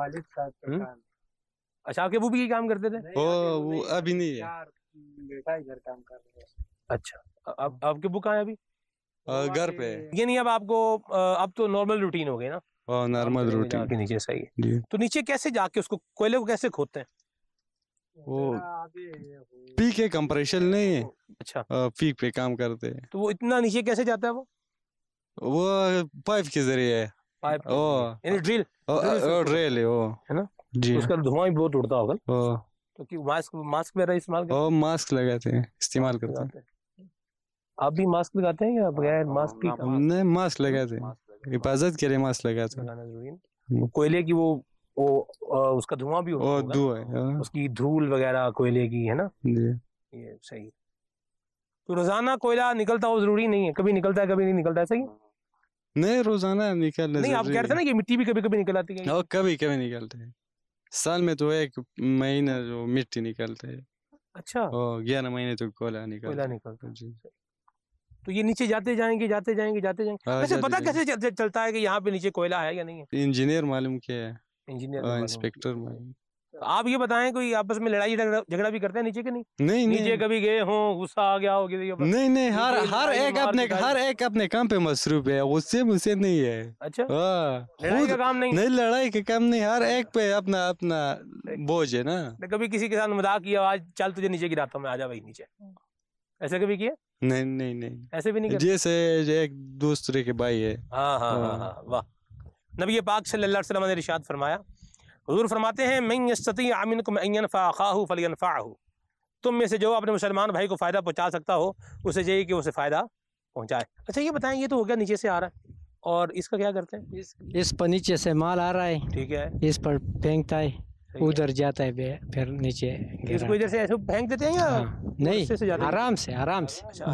अच्छा, आपके बूबी काम करते थे? वो अभी नहीं है, बेटा इधर काम कर रहे हैं। अच्छा, अब आपके बुक कहाँ है अभी? घर पे। ये नहीं, अब आपको अब तो नॉर्मल रूटीन हो गई ना? नॉर्मल रूटीन के नीचे। सही है। तो नीचे कैसे जाके उसको कोयले को कैसे खोदते हैं? वो पीक है, कंप्रेशन नहीं है। अच्छा, पीक पे काम करते हैं। तो वो इतना नीचे कैसे जाता है? वो पाइप के जरिए है। पाइप यानी ड्रिल है वो, है ना जी। उसका धुआं भी बहुत उड़ता होगा। तो कि मास्क वगैरह इस्तेमाल करते हैं? मास्क लगाते हैं, इस्तेमाल करते हैं। आप भी मास्क लगाते हैं या बगैर मास्क की? नहीं, मास्क लगाते हैं, हिफाजत के लिए मास्क लगाते हैं। कोयले की वो उसका धुआं भी होता है, उसकी धूल वगैरह कोयले की, है ना जी। ये सही। तो रोजाना कोयला निकलता हो जरूरी नहीं है, कभी निकलता है कभी नहीं निकलता है। सही नहीं, रोजाना निकलना नहीं। आप कह रहे थे ना कि मिट्टी भी कभी कभी निकल आती है? कभी कभी निकलते है, साल में तो 1 महीना जो मिट्टी निकलते है। अच्छा, 11 महीने तो कोयला निकलता है। तो ये नीचे जाते जाएंगे। वैसे पता कैसे चलता है कि यहाँ पे नीचे कोयला है या नहीं है? इंजीनियर मालूम किया है, इंजीनियर इंस्पेक्टर आप ये बताएं, कोई आपस में लड़ाई झगड़ा भी करते हैं नीचे के नहीं? नहीं नीचे कभी गए हो, गुस्सा आ गया हो किसी के ऊपर? नहीं, हर एक अपने काम पे मसरूफ है, उससे मुझसे नहीं है। अच्छा, हाँ, लड़ाई का काम नहीं? लड़ाई का काम नहीं, हर एक पे अपना अपना बोझ है ना। कभी किसी के साथ मजाक किया, आज चल तुझे नीचे गिराता हूँ मैं, आजा भाई नीचे, ऐसे कभी किया? नहीं, ऐसे भी नहीं करते? जैसे एक दूसरे के भाई है। हाँ, वाह। नबी पाक सल्लल्लाहु अलैहि वसल्लम ने इरशाद फरमाया, हुजूर फरमाते हैं, मन यस्तती मिनकुम अन यनफ़अ अख़ाहु फ़लयनफ़अहु, तुम में से जो अपने मुसलमान भाई को फ़ायदा पहुंचा सकता हो उसे चाहिए कि उसे फ़ायदा पहुंचाए। अच्छा ये बताएं, ये तो हो गया नीचे से आ रहा है, और इसका क्या करते हैं? इस पर नीचे से माल आ रहा है, ठीक है, इस पर फेंकता है, उधर जाता है फिर नीचे इसको इधर से ऐसे फेंक देते हैं या? नहीं, आराम से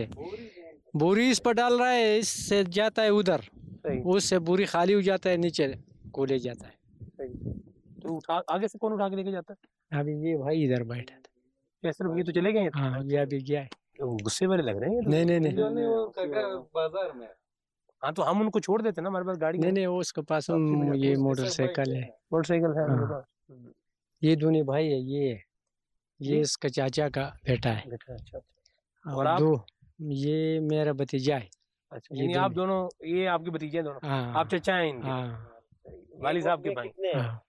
बोरी इस पर डाल रहा है, इससे जाता है उधर, उससे बोरी खाली हो जाता है, नीचे को ले जाता है। तो उठा, आगे से कौन उठा के लेके जाता है? अभी ये भाई इधर बैठा था। ये तो चले गए? हाँ, ये अभी गया है। तो गुस्से वाले लग रहे हैं। नहीं, बाजार में। हाँ तो हम उनको छोड़ देते ना, हमारे पास गाड़ी नहीं, वो उसके पास ये मोटरसाइकिल है। मोटरसाइकिल है हाँ। ये दोनों भाई है, ये इसका चाचा का बेटा है। अच्छा। और दो ये मेरा भतीजा है। अच्छा, यानी आप दोनों, ये आपके भतीजे दोनों? हाँ। आप चचा हैं इनके? वाली साहब के भाई।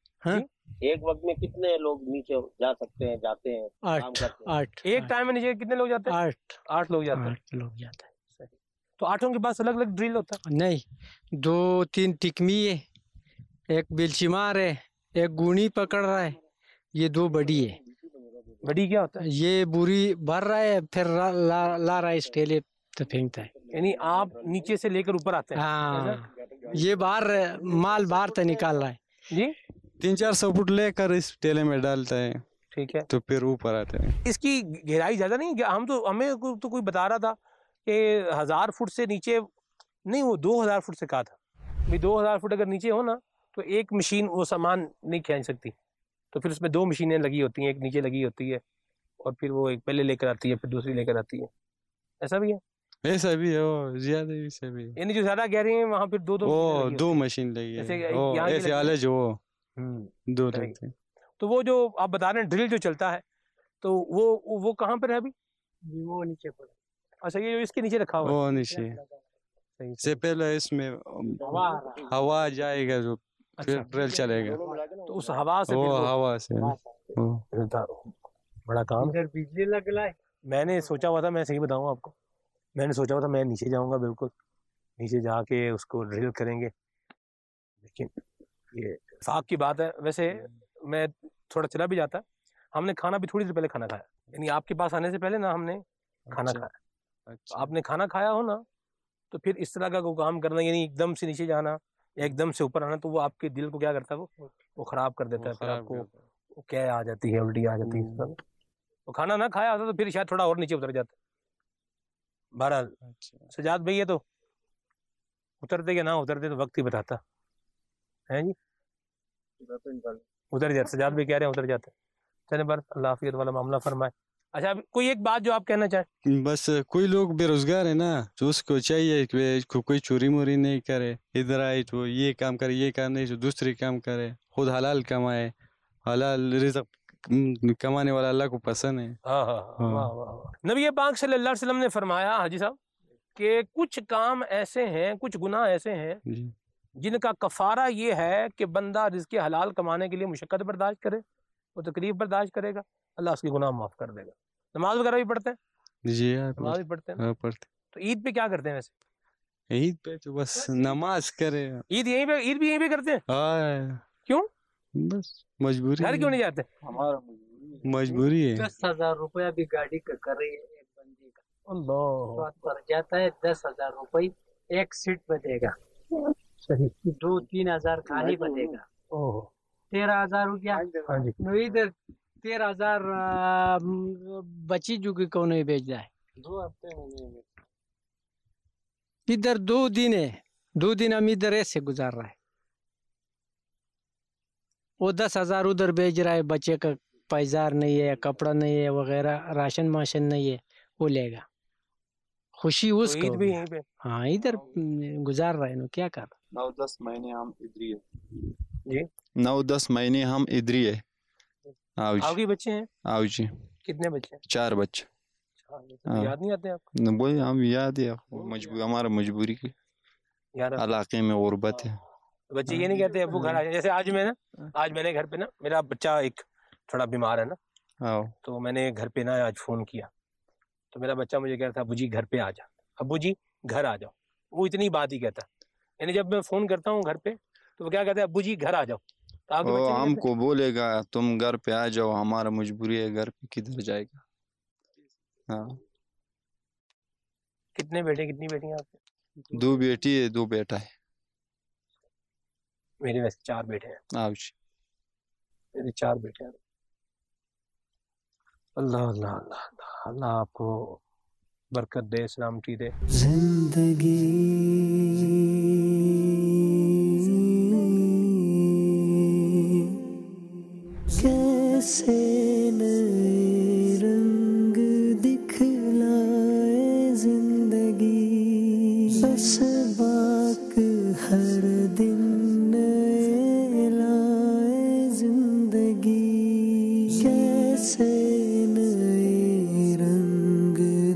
एक वक्त में कितने लोग नीचे जा सकते हैं, जाते हैं? 8। एक टाइम में नीचे कितने लोग जाते हैं? 8 लोग जाते हैं। 8 लोग जाते हैं। तो 8 के पास अलग अलग ड्रिल होता है? नहीं, 2-3 टिकमी है, एक बिलचिमार है, एक गुणी पकड़ रहा है, ये 2 बड़ी है। बड़ी क्या होता है? ये बुरी भर रहा है, फिर ला रहा है इस ठेले तो फेंकता है। यानी आप नीचे से लेकर ऊपर आते हैं? हाँ, ये बाहर माल बाहर तो निकाल रहा है जी। 300-400 फुट लेकर इस ठेले में डालता है, ठीक है, तो फिर ऊपर आते हैं। इसकी गहराई ज्यादा नहीं? हमें तो कोई बता रहा था कि 1000 फुट से नीचे नहीं, वो 2000 फुट से कहा था। भाई 2000 फुट अगर नीचे हो ना, तो एक मशीन वो सामान नहीं खींच सकती, तो फिर उसमें 2 मशीनें लगी होती हैं, एक नीचे लगी होती है और फिर वो एक पहले लेकर आती है, फिर दूसरी लेकर आती है। ऐसा भी है? ऐसा भी है, वो ज्यादा भी से भी। यानी जो ज्यादा गहरे हैं वहाँ फिर 2 मशीन लगी है, ऐसे आले जो 2 लगते हैं। तो वो जो आप बता रहे हैं ड्रिल जो चलता है, तो वो कहाँ पर है अभी? वो नीचे पर। अच्छा, ये जो इसके नीचे रखा हुआ है, वो नीचे से पहले इसमें हवा जाएगा, जो फिर ड्रिल चलेगा, तो उस हवा से बड़ा काम। इधर बिजली लग रहा है। मैंने सोचा हुआ था, मैं सही बताऊँ आपको, मैंने सोचा हुआ था मैं नीचे जाऊंगा, बिल्कुल नीचे जाके उसको ड्रिल करेंगे, लेकिन ये साफ की बात है। वैसे मैं थोड़ा चला भी जाता, हमने खाना भी थोड़ी देर पहले खाना खाया, यानी आपके पास आने से पहले ना हमने खाना खाया। अच्छा। आपने खाना खाया हो ना, तो फिर इस तरह का कोई काम करना, यानी एकदम से नीचे जाना, एकदम से ऊपर आना, तो वो आपके दिल को क्या करता है, वो खराब कर देता है। फिर आपको वो क्या आ जाती है, उल्टी आ जाती है। तो खाना ना खाया होता तो फिर शायद थोड़ा और नीचे उतर जाता। बहरहाल सजाद भाई, ये तो उतरते कि ना उतरते तो वक्त ही बताता है जी। उतर जाते, सजाद भाई कह रहे हैं उतर जाते। चले बस, अल्लाह हाफिज़ वाला मामला फरमाए। अच्छा, कोई एक बात जो आप कहना चाहें? बस कोई लोग बेरोजगार है ना, तो उसको चाहिए कि कोई चोरी मोरी नहीं करे, इधर आए तो ये काम करे, ये काम नहीं तो दूसरे काम करे, खुद हलाल कमाए। हलाल रिज़्क़ कमाने वाला अल्लाह को पसंद है। नबी पाक सल्लल्लाहु अलैहि वसल्लम ने फरमाया, हाजी साहब, कि कुछ काम ऐसे हैं, कुछ गुनाह ऐसे हैं जिनका कफारा ये है कि बंदा रिज़्क़ हलाल कमाने के लिए मुशक्क़त बर्दाश्त करे, वो तकलीफ बर्दाश्त करेगा, अल्लाह उसके गुनाह माफ कर देगा। नमाज वगैरह भी पढ़ते हैं? जी हाँ, नमाज भी पढ़ते हैं। तो ईद पे क्या करते हैं वैसे? ईद पे तो बस नमाज करे। ईद भी यहीं पे करते हैं? क्यों? बस मजबूरी। घर क्यों नहीं जाते? हमारा मजबूरी है। 10,000 रुपया भी गाड़ी का कर रही है एक बंदे का। अल्लाह, पड़ जाता है 10,000 रुपये, एक सीट पे देगा। सही। 2-3 हजार खाली बनेगा। 13,000 रुपया। इधर 13,000 बची जुगी कौन नहीं बेच जाए। 2 हफ्ते में इधर 2 दिन है, 2 दिन हम इधर ऐसे गुजार रहा है। वो 10,000 उधर बेच रहा है, बच्चे का पैजार नहीं है, कपड़ा नहीं है वगैरह, राशन माशन नहीं है, वो लेगा। खुशी उसको। ईद भी यहीं पे? हाँ, इधर गुजार रहा है। क्या कर 9-10 महीने हम इधर ही है जी। 9-10 महीने हम इधर ही है। आओ जी। आपके बच्चे हैं? आओ जी। कितने बच्चे हैं? 4 बच्चे। तो याद नहीं आते आपको? वही हम याद है, मजबूरी, हमारा मजबूरी की यार इलाके में गुर्बत है। बच्चे ये नहीं कहते अब्बू घर आ जाए। जैसे आज मैंने घर पे ना, मेरा बच्चा एक थोड़ा बीमार है ना, तो मैंने घर पे ना आज फोन किया, तो मेरा बच्चा मुझे कह रहा था अब्बू जी घर पे आ जा, अब्बू जी घर आ जाओ। वो इतनी बात ही कहता है। यानी जब मैं फोन करता हूँ घर पे तो वो क्या कहता है, अब्बू जी घर आ जाओ। तो आपके बच्चे नहीं हमको बोलेगा तुम घर पे आ जाओ, हमारा मजबूरी है, घर पे किधर जाएगा। हाँ। कितने बेटे कितनी बेटियां आपके? 2 बेटी है 2 बेटा है। मेरे वैसे 4 बेटे हैं। आओ जी। मेरे 4 बेटे हैं। अल्लाह अल्लाह अल्लाह अल्लाह, अल्लाह आपको बरकत दे, सलामती दे। जिंदगी कैसे नए रंग दिखलाए जिंदगी, बस बाक हर दिन नए लाए जिंदगी, कैसे नए रंग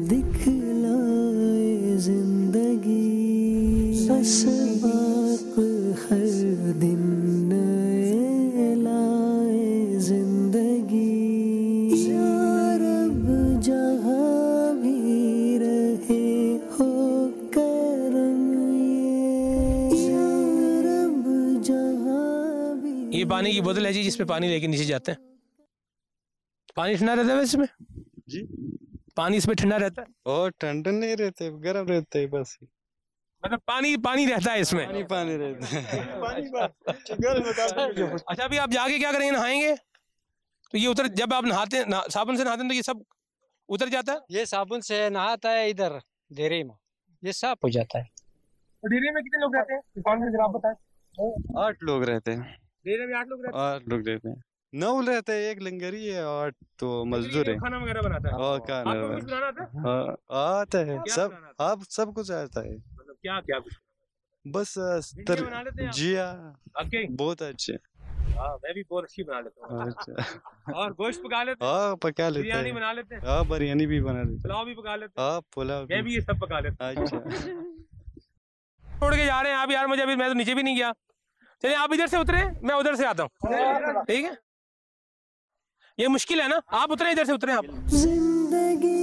दिखलाए जिंदगी, बस बाक हर दिन नए लाए जिंदगी। या रब जहाँ भी रहे हो करम ये, या रब जहाँ भी। ये पानी की बोतल है जी, जिसपे पानी लेके नीचे जाते हैं। पानी ठंडा रहता है वैसे इसमें जी? पानी इसमें ठंडा रहता है? और ठंडा नहीं रहते, गर्म रहते है बस। मतलब पानी रहता है इसमें? पानी रहता है। अच्छा अभी आप जाके क्या करेंगे, नहाएंगे तो ये उतर, जब आप साबुन से नहाते हैं तो ये सब उतर जाता है? ये साबुन से नहाता है इधर डेरे में, ये साफ हो जाता है। तो डेरे में कितने लोग रहते हैं, कौन से जरा आप बताएं। 8 लोग रहते हैं। डेरे में 8 लोग रहते हैं? 8 लोग रहते हैं। 9 रहते हैं, 1 लंगरी है, 8 तो मजदूर है। खाना वगैरह बनाता है? और खाना आपको कुछ बनाना आता है? आता है क्या सब, बनाना आता है? आप सब कुछ आता है। मतलब क्या क्या कुछ? बस बना लेते हैं आप? जी आपके बहुत अच्छे। हाँ मैं भी बहुत अच्छी बना लेता हूँ। अच्छा। और गोश्त पका लेते हैं? हाँ पका लेते हैं। बिरयानी बना लेते हैं? हाँ बिरयानी भी बना लेते हैं। पुलाव भी पका लेते हैं? हाँ पुलाव मैं भी ये सब पका लेता हूँ। अच्छा। छोड़ के जा रहे हैं आप यार मुझे, अभी मैं तो नीचे भी नहीं गया। चलिए आप इधर से उतरे, मैं उधर से आता हूँ, ठीक है? ये मुश्किल है ना, आप उतरे इधर से उतरे आप। जिंदगी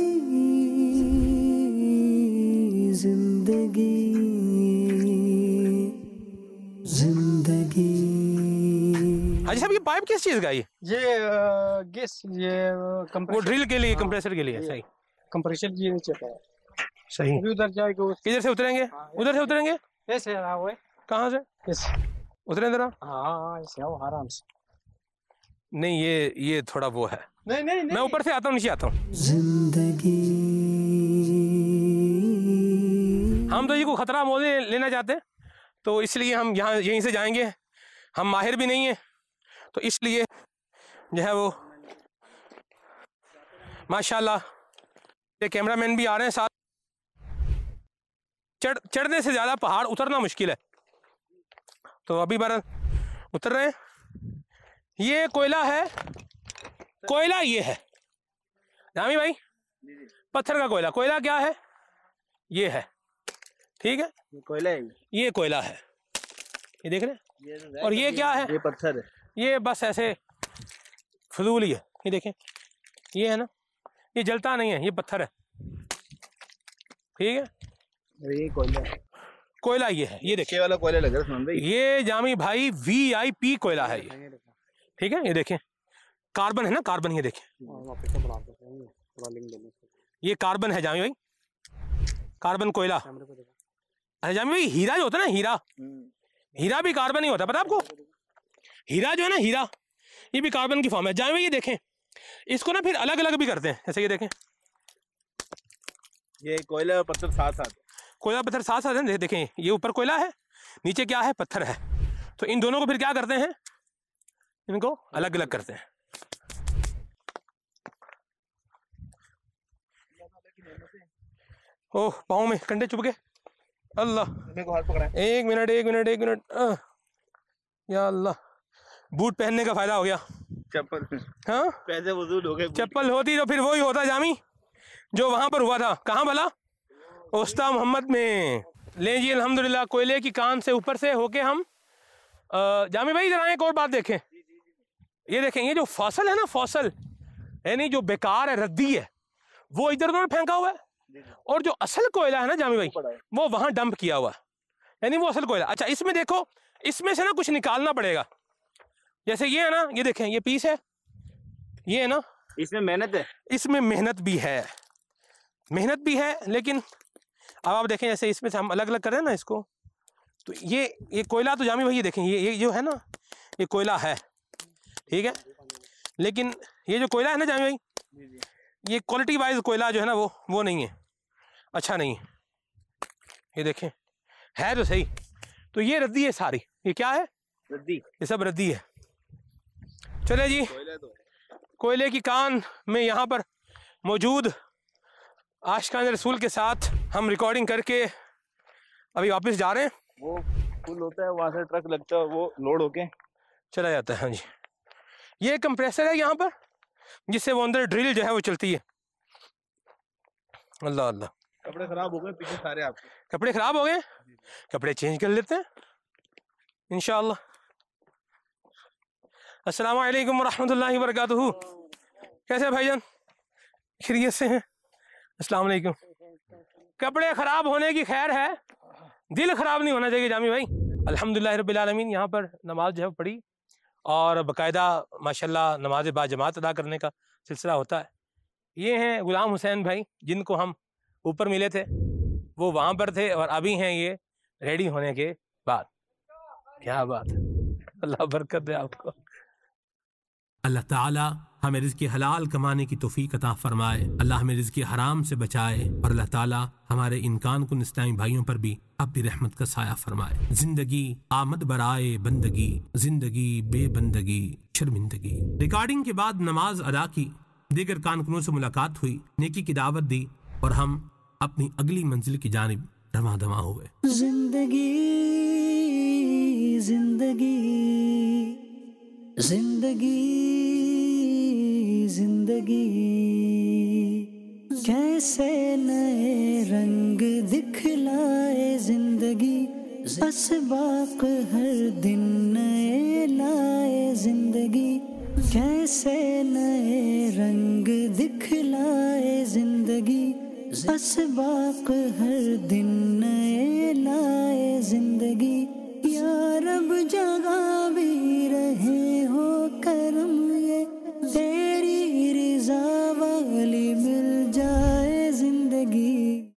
जिंदगी जिंदगी। हाजी साहब ये पाइप किस चीज का है? ये गैस, ये वो ड्रिल के लिए, कंप्रेसर के लिए। सही, कंप्रेसर ये नीचे का है। सही। अभी उधर जाएगा, इधर से उतरेंगे? उधर से उतरेंगे? ऐसे रहा हुआ है। कहाँ से उतरे जरा? हाँ ऐसे आओ आराम से। नहीं ये थोड़ा वो है। नहीं नहीं मैं ऊपर से आता हूँ, नीचे आता हूँ। जिंदगी हम तो ये को खतरा मोल लेना चाहते हैं, तो इसलिए हम यहाँ यहीं से जाएंगे। हम माहिर भी नहीं है, तो इसलिए जो है वो माशाल्लाह ये कैमरामैन भी आ रहे हैं साथ। चढ़ने से ज़्यादा पहाड़ उतरना मुश्किल है, तो अभी बार उतर रहे हैं। ये कोयला है, कोयला ये है जामी भाई, पत्थर का कोयला। कोयला क्या है? ये है, ठीक है? कोयला है, ये कोयला है, ये देख रहे हैं। और ये क्या है? ये पत्थर है। ये बस ऐसे फजूल ही है। ये देखें, ये है ना, ये जलता नहीं है, ये पत्थर है, ठीक है? ये कोयला, कोयला ये है, ये देखिए वाला कोयला लग रहा है। ये जामी भाई VIP कोयला है ये, ठीक है? ये देखें कार्बन है ना, कार्बन। ये देखें ये कार्बन है जामी भाई, कार्बन कोयला। अच्छा जामी भाई हीरा जो होता है ना, हीरा भी कार्बन ही होता है, पता आपको? हीरा जो है ना, हीरा ये भी कार्बन की फॉर्म है। जामी भाई ये देखें, इसको ना फिर अलग अलग भी करते हैं। जैसे ये देखें, ये कोयला और पत्थर साथ साथ, कोयला पत्थर साथ साथ है। देखें ये ऊपर कोयला है, नीचे क्या है? पत्थर है। तो इन दोनों को फिर क्या करते हैं? इनको अलग अलग करते हैं। ओह पाँव में कंडे चुभ गए। अल्लाह, एक मिनट या अल्लाह, बूट पहनने का फायदा हो गया। चप्पल, हाँ पैसे वसूल हो गए। चप्पल होती तो फिर वही होता जामी जो वहां पर हुआ था। कहाँ भला? उस्ता मोहम्मद में। ले जी अल्हम्दुलिल्लाह, कोयले की कान से ऊपर से होके हम जामी भाई इधर आए, एक और बात देखें। ये देखें, ये जो फसल है ना, फसल यानी जो बेकार है, रद्दी है, वो इधर उधर फेंका हुआ है, और जो असल कोयला है ना जामी भाई, वो वहां डंप किया हुआ है, यानी वो असल कोयला। अच्छा, इसमें देखो, इसमें से ना कुछ निकालना पड़ेगा। जैसे ये है ना, ये देखें, ये पीस है, ये है ना, इसमें मेहनत है, इसमें मेहनत भी है, मेहनत भी है। लेकिन अब आप देखें, जैसे इसमें से हम अलग अलग कर रहे हैं ना इसको, तो ये कोयला तो जामी भाई, ये देखें, ये जो है ना, ये कोयला है, ठीक है, लेकिन ये जो कोयला है ना जामी भाई, ये क्वालिटी वाइज कोयला जो है ना, वो नहीं है, अच्छा नहीं है। ये देखें, है तो सही। तो ये रद्दी है सारी, ये क्या है? रद्दी, ये सब रद्दी है। चले जी, कोयले की कान में यहाँ पर मौजूद आशिकान रसूल के साथ हम रिकॉर्डिंग करके अभी वापस जा रहे हैं। वो फुल होता है, वहां से ट्रक लगता है, वो लोड होके चला जाता है। हाँ जी, ये कंप्रेसर है यहाँ पर, जिससे वो अंदर ड्रिल जो है वो चलती है। अल्लाह अल्लाह। कपड़े खराब हो गए पीछे सारे आपके। कपड़े खराब हो गए, कपड़े चेंज कर लेते हैं इंशाअल्लाह। अस्सलामु अलैकुम वरहमतुल्लाहि वबरकातुहू। कैसे भाईजान, खैरियत से हैं? अस्सलाम वालेकुम। कपड़े खराब होने की खैर है, दिल खराब नहीं होना चाहिए जामी भाई। अल्हम्दुलिल्लाह रब्बिल आलमीन, यहाँ पर नमाज जो है पढ़ी, और बाकायदा माशाल्लाह नमाज बाजमात अदा करने का सिलसिला होता है। ये हैं गुलाम हुसैन भाई, जिनको हम ऊपर मिले थे, वो वहाँ पर थे, और अभी हैं ये रेडी होने के बाद। क्या बात है, अल्लाह बरकत दे आपको। अल्लाह ताला हमें रिज़्क़ हलाल कमाने की तौफीक अता फरमाए, अल्लाह हमें रिज़्क़ हराम से बचाए, और अल्लाह ताला हमारे इन कानकुन इस्लामी भाइयों पर भी अपनी रहमत का साया फरमाए। जिंदगी आमद बराए बंदगी, जिंदगी बेबंदगी शर्मिंदगी। रिकॉर्डिंग के बाद नमाज अदा की, दीगर कानकुनों से मुलाकात हुई, नेकी की दावत दी, और हम अपनी अगली मंजिल की जानिब रवां दवां हुए। जिंदगी जिंदगी जिंदगी जिंदगी कैसे नए रंग दिखलाए जिंदगी, असबाक हर दिन नए लाए जिंदगी, कैसे नए रंग दिखलाए जिंदगी, असबाक हर दिन